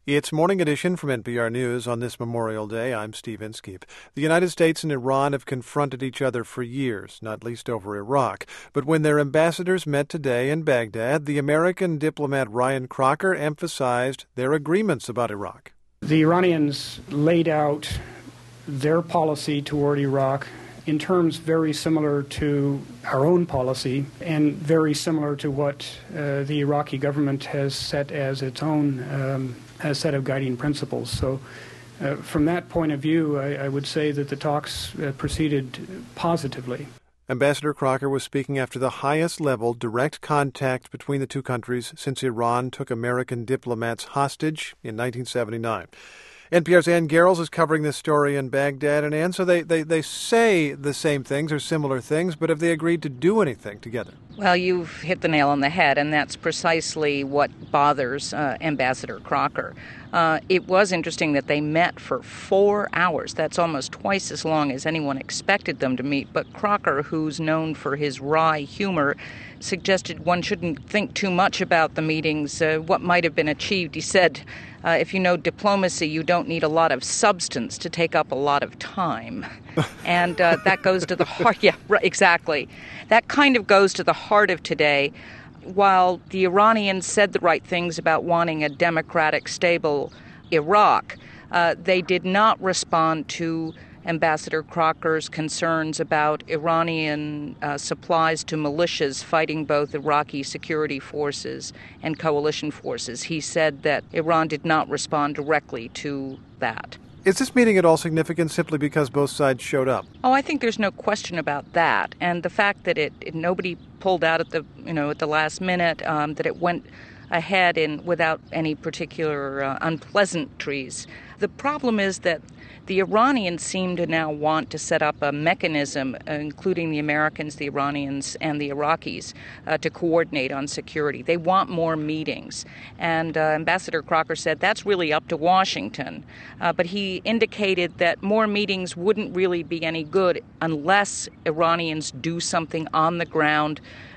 It's Morning Edition from NPR News on this Memorial Day. I'm Steve Inskeep. The United States and Iran have confronted each other for years, not least over Iraq. But when their ambassadors met today in Baghdad, the American diplomat Ryan Crocker emphasized their agreements about Iraq. The Iranians laid out their policy toward Iraq in terms very similar to our own policy and very similar to what the Iraqi government has set as its own a set of guiding principles. So from that point of view, I would say that the talks proceeded positively. Ambassador Crocker was speaking after the highest level direct contact between the two countries since Iran took American diplomats hostage in 1979. NPR's Ann Garrels is covering this story in Baghdad. And Ann, so they say the same things or similar things, but have they agreed to do anything together? Well, you've hit the nail on the head, and that's precisely what bothers Ambassador Crocker. It was interesting that they met for 4 hours. That's almost twice as long as anyone expected them to meet. But Crocker, who's known for his wry humor, suggested one shouldn't think too much about the meetings, what might have been achieved. He said, if you know diplomacy, you don't need a lot of substance to take up a lot of time. And that goes to the heart. Yeah, right, exactly. That kind of goes to the heart of today. While the Iranians said the right things about wanting a democratic, stable Iraq, they did not respond to Ambassador Crocker's concerns about Iranian supplies to militias fighting both Iraqi security forces and coalition forces. He said that Iran did not respond directly to that. Is this meeting at all significant simply because both sides showed up? Oh, I think there's no question about that. And the fact that nobody pulled out at the last minute, that it went ahead without any particular unpleasantries. The problem is that the Iranians seem to now want to set up a mechanism, including the Americans, the Iranians, and the Iraqis, to coordinate on security. They want more meetings. And Ambassador Crocker said that's really up to Washington. But he indicated that more meetings wouldn't really be any good unless Iranians do something on the ground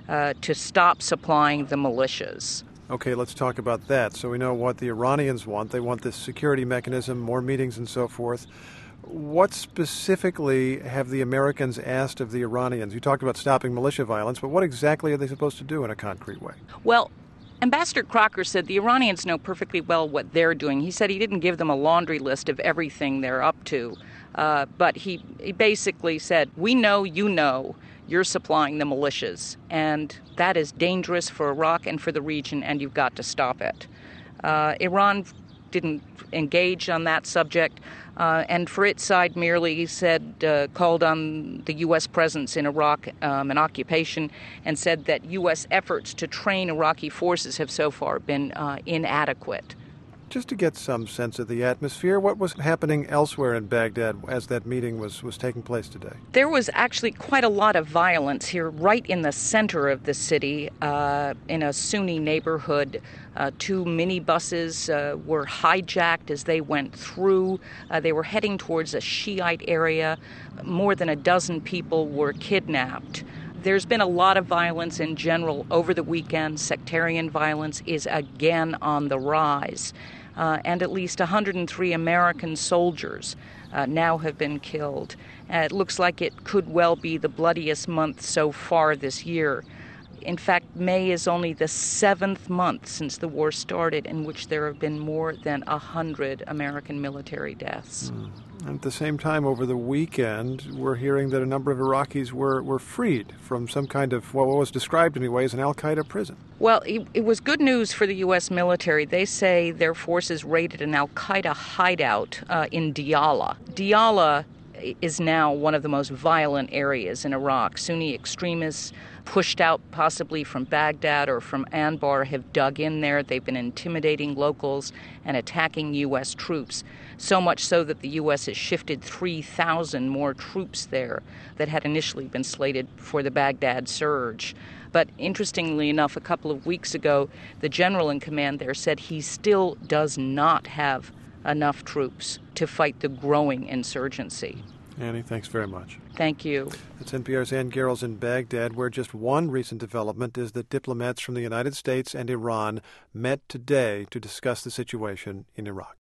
to stop supplying the militias. Okay, let's talk about that. So we know what the Iranians want. They want this security mechanism, more meetings and so forth. What specifically have the Americans asked of the Iranians? You talked about stopping militia violence, but what exactly are they supposed to do in a concrete way? Well, Ambassador Crocker said the Iranians know perfectly well what they're doing. He said he didn't give them a laundry list of everything they're up to, but he basically said, we know you know you're supplying the militias, and that is dangerous for Iraq and for the region, and you've got to stop it. Iran didn't engage on that subject, and for its side merely, he said, called on the U.S. presence in Iraq, an occupation, and said that U.S. efforts to train Iraqi forces have so far been inadequate. Just to get some sense of the atmosphere, what was happening elsewhere in Baghdad as that meeting was taking place today? There was actually quite a lot of violence here right in the center of the city, in a Sunni neighborhood. 2 minibuses were hijacked as they went through. They were heading towards a Shiite area. More than a dozen people were kidnapped. There's been a lot of violence in general over the weekend. Sectarian violence is again on the rise. And at least 103 American soldiers now have been killed. It looks like it could well be the bloodiest month so far this year. In fact, May is only the 7th month since the war started in which there have been more than 100 American military deaths. At the same time, over the weekend, we're hearing that a number of Iraqis were freed from some kind of, what was described anyway, as an al-Qaeda prison. Well, it was good news for the U.S. military. They say their forces raided an al-Qaeda hideout in Diyala. Diyala is now one of the most violent areas in Iraq. Sunni extremists pushed out possibly from Baghdad or from Anbar have dug in there. They've been intimidating locals and attacking U.S. troops, so much so that the U.S. has shifted 3,000 more troops there that had initially been slated for the Baghdad surge. But interestingly enough, a couple of weeks ago, the general in command there said he still does not have enough troops to fight the growing insurgency. Annie, thanks very much. Thank you. That's NPR's Ann Garrels in Baghdad, where just one recent development is that diplomats from the United States and Iran met today to discuss the situation in Iraq.